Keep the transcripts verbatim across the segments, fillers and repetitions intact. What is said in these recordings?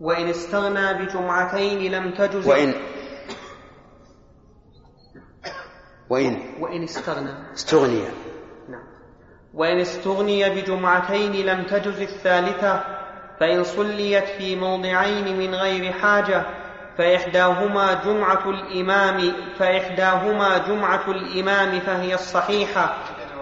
وإن استغنى بجمعتين لم تجز وإن وإن وإن استغنى استغني نعم وإن استغني بجمعتين لم تجز الثالثة، فإن صليت في موضعين من غير حاجة فإحداهما جمعة الإمام فإحداهما جمعة الإمام فهي الصحيحة.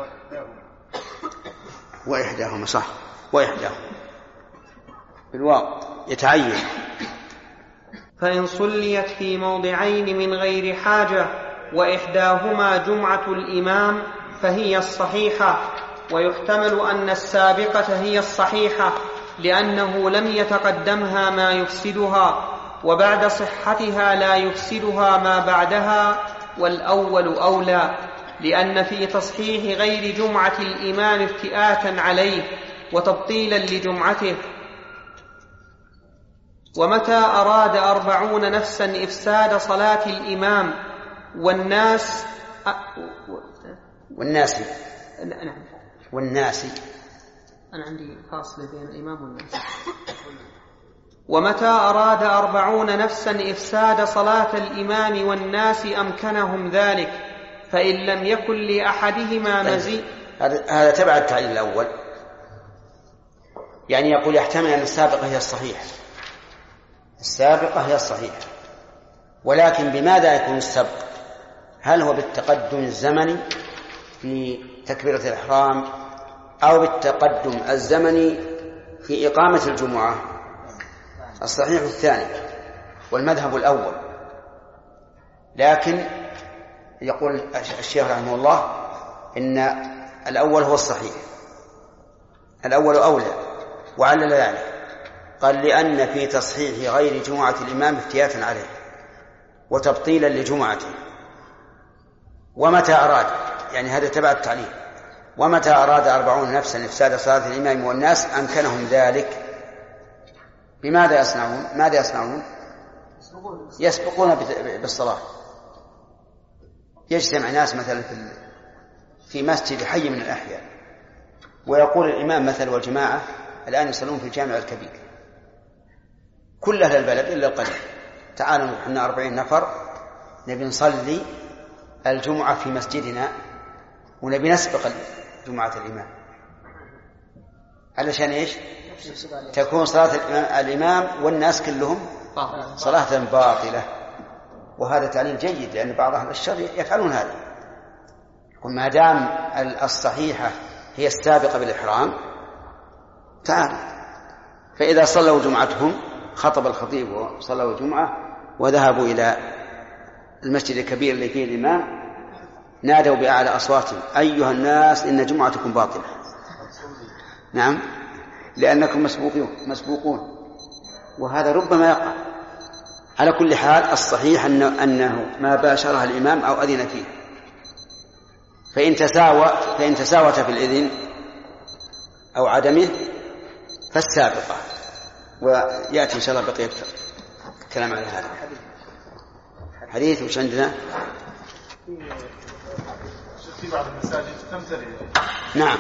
وإحداهما صح، وإحداهما بالواو يتعين. فإن صليت في موضعين من غير حاجة وإحداهما جمعة الإمام فهي الصحيحة. ويحتمل أن السابقة هي الصحيحة لأنه لم يتقدمها ما يفسدها، وبعد صحتها لا يفسدها ما بعدها، والأول أولى، لأن في تصحيح غير جمعة الإمام افتئاتا عليه وتبطيلا لجمعته. ومتى أراد أربعون نفسا إفساد صلاة الإمام والناس والناس نعم والناس أنا عندي فاصلة بين الإمام والناس. ومتى أراد أربعون نفسا إفساد صلاة الإمام والناس أمكنهم ذلك، فإن لم يكن لأحدهما مزيد. هذا تبع التعليل الأول، يعني يقول يحتمل أن السابقة هي الصحيحة، السابقة هي الصحيحة، ولكن بماذا يكون السبق؟ هل هو بالتقدم الزمني في تكبيرة الإحرام أو بالتقدم الزمني في إقامة الجمعة؟ الصحيح الثاني والمذهب الأول، لكن يقول الشيخ رحمه الله إن الأول هو الصحيح، الأول أولى. وعلل ذلك قال لأن في تصحيح غير جمعة الإمام افتياتا عليه وتبطيلا لجمعته. ومتى أراد، يعني هذا تبع التعليل، ومتى أراد أربعون نفسا إفساد صلاة الإمام والناس أمكنهم ذلك. بماذا يصنعون؟ ماذا يصنعون؟ يسبقون بالصلاة. يجتمع ناس مثلا في مسجد حي من الأحياء ويقول الإمام مثل والجماعة الآن يصلون في الجامع الكبير، كل أهل البلد إلا القليل، تعالوا نحن أربعين نفر نبي نصلي الجمعة في مسجدنا ونبي نسبق جمعة الإمام. علشان إيش؟ تكون صلاة الإمام والناس كلهم صلاة باطلة. وهذا تعليل جيد، لأن بعض أهل الشر يفعلون هذا. وما دام الصحيحة هي السابقة بالإحرام تعال، فإذا صلوا جمعتهم خطب الخطيب وصلوا الجمعة وذهبوا إلى المسجد الكبير اللي فيه الإمام نادوا بأعلى أصواتهم أيها الناس إن جمعتكم باطلة. نعم، لأنكم مسبوقون مسبوقون وهذا ربما يقع. على كل حال الصحيح أنه, أنه ما باشرها الإمام أو أذن فيه، فإن تساوى فإن تساوت في الإذن أو عدمه فالسابقة. ويأتي إن شاء الله بقية كلام على هذا حديث. وش عندنا؟ في بعض المساجد تمتلئ. نعم،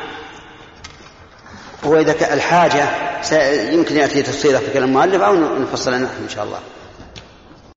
وإذا الحاجة يمكن يأتي تفصيلها في كلام المؤلف أو نفصل نحن إن شاء الله.